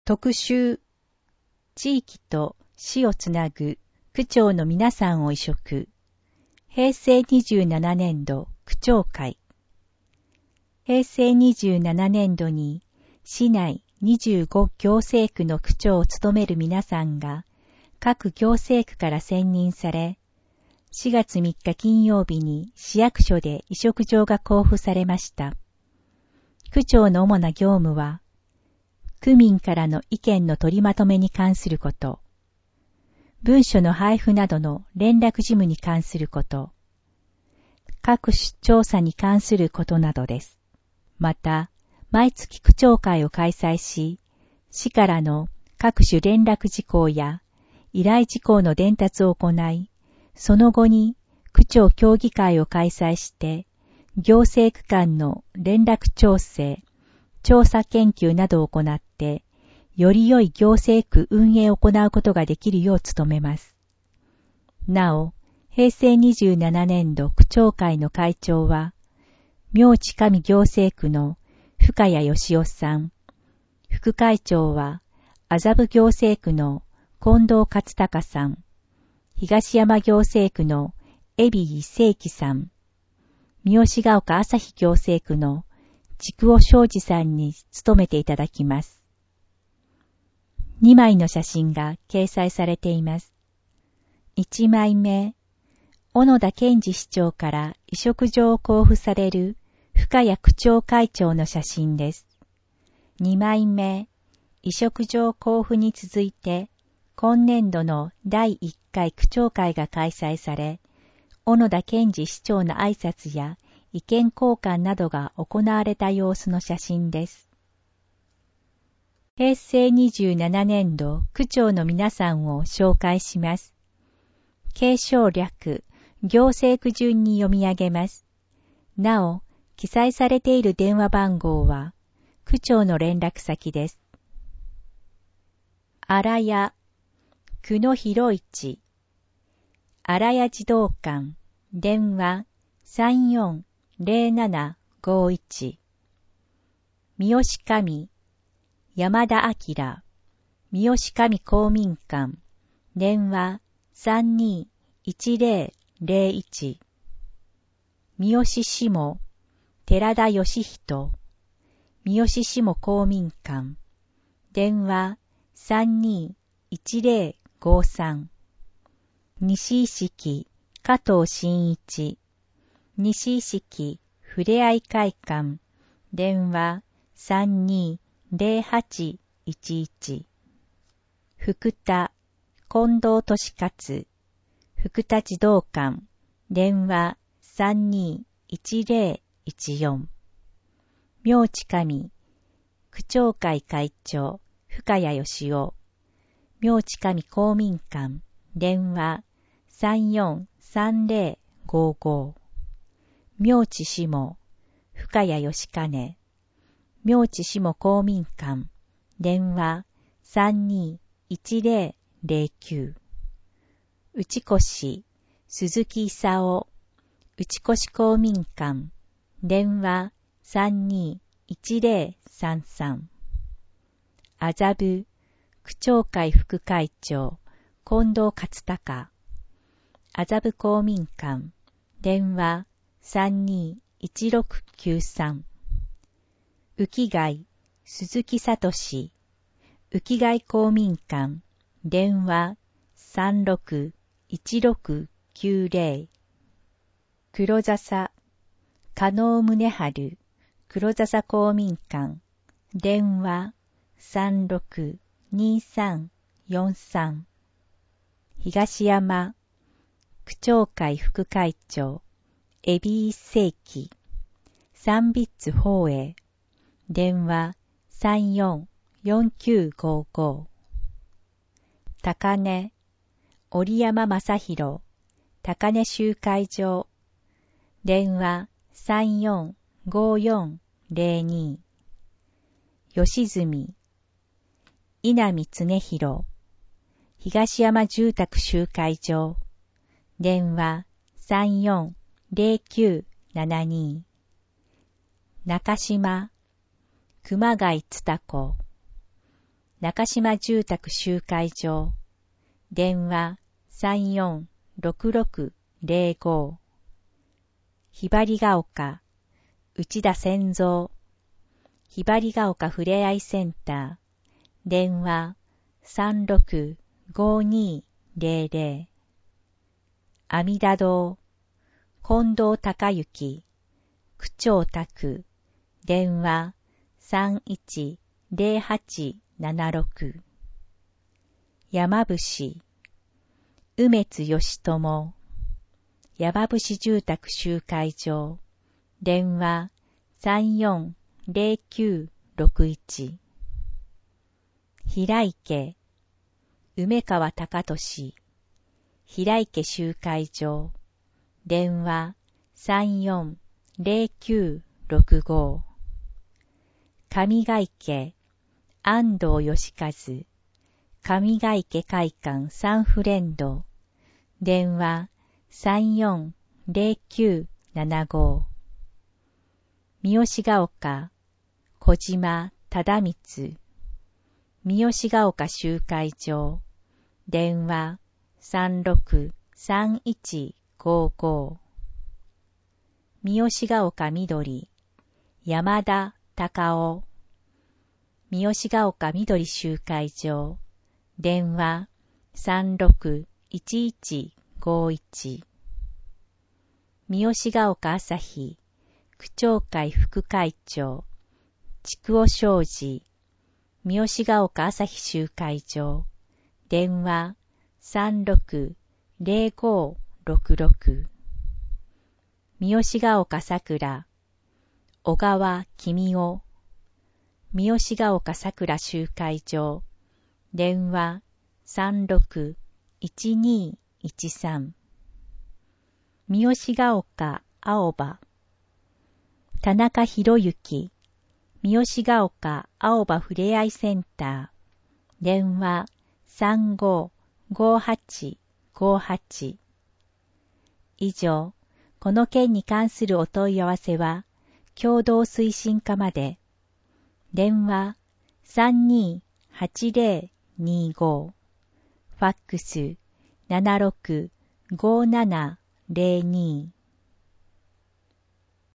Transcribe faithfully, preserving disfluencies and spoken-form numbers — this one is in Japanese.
特集、地域と市をつなぐ区長の皆さんを委嘱。平成にじゅうななねんど区長会。平成にじゅうななねんどに市内にじゅうご行政区の区長を務める皆さんが各行政区から選任され、しがつみっか金曜日に市役所で委嘱状が交付されました。区長の主な業務は、区民からの意見の取りまとめに関すること、文書の配布などの連絡事務に関すること、各種調査に関することなどです。また、毎月区長会を開催し、市からの各種連絡事項や依頼事項の伝達を行い、その後に区長協議会を開催して、行政区間の連絡調整、調査研究などを行って、より良い行政区運営を行うことができるよう努めます。なお、平成にじゅうななねんど区長会の会長は、明知上行政区の深谷義夫さん、副会長は麻布行政区の近藤勝隆さん、東山行政区の海老井聖樹さん、三好ヶ丘朝日行政区の筑尾昌司さんに務めていただきます。にまいの写真が掲載されています。いちまいめ、小野田健二市長から委嘱状を交付される深谷区長会長の写真です。にまいめ、委嘱状交付に続いて、今年度のだいいっかい区長会が開催され、小野田健二市長の挨拶や意見交換などが行われた様子の写真です。平成にじゅうななねんど区長の皆さんを紹介します。継承略、行政区順に読み上げます。なお、記載されている電話番号は、区長の連絡先です。荒谷、久野博一、荒谷児童館、電話さんよんゼロななごいち。三好上、山田明、三好上公民館、電話さんにいちゼロゼロいち。三好下、寺田義人、三好下公民館、電話さんにいちゼロごさん。西意識、加藤真一、西意識ふれあい会館、電話さんにゼロはちいちいち。福田、近藤俊勝、福田児童館、電話さんにいちゼロいちよん。明知上、区長会会長、深谷義雄、明知上公民館、電話さんよんさんゼロごご。明知下、深谷義兼、明知下公民館、電話さんにいちゼロゼロきゅう。内越、鈴木勲、内越公民館、電話さんにいちゼロさんさん。麻布、区長会副会長、近藤勝隆、麻布公民館、電話さんにいちろくきゅうさん。浮貝、鈴木聡、浮貝公民館、電話さんろくいちろくきゅうゼロ。黒笹、加納宗春、黒笹公民館、電話さんろくにさんよんさん。東山、区長会副会長、海老井聖樹、三ビッツ宝永、電話さんよんよんきゅうごご。高根、折山正弘、高根集会場、電話さんよんごよんゼロに。吉住、稲見恒弘、東山住宅集会場、電話さんよんゼロきゅうななに。中島、熊谷つた子、 中島住宅集会所、電話 さんよんろくろくぜろご。ひばりが丘、内田千蔵、ひばりが丘ふれあいセンター、電話 さんろくごにぜろぜろ。阿弥陀堂、近藤隆之、区長宅、電話 さんいちぜろはちななろく。山伏、梅津義友、山伏住宅集会所、電話 さんよんぜろきゅうろくいち。平池、梅川隆俊、平池集会所、電話 さんよんぜろきゅうろくご。上ヶ池、安藤義和、上ヶ池会館サンフレンド、電話 さんよんぜろきゅうななご。三好ヶ丘、小島忠光、三好ヶ丘集会所、電話 さんろくさんいちごご。三好ヶ丘みどり、山田隆夫、三好ヶ丘みどり集会所、電話 さんろくいちいちごいち。三好ヶ丘朝日、区長会副会長、筑尾商事、三好ヶ丘朝日集会所、電話 さんろくぜろごろくろく。三好ヶ丘桜、小川君夫、三好ヶ丘桜集会所、電話 さんろくいちにいちさん。三好ヶ丘青葉、田中博之、三好ヶ丘青葉ふれあいセンター、電話 さんごごはちごはち。以上、この件に関するお問い合わせは、共同推進課まで、電話 さんにはちぜろにご、ファックス ななろくごななぜろに。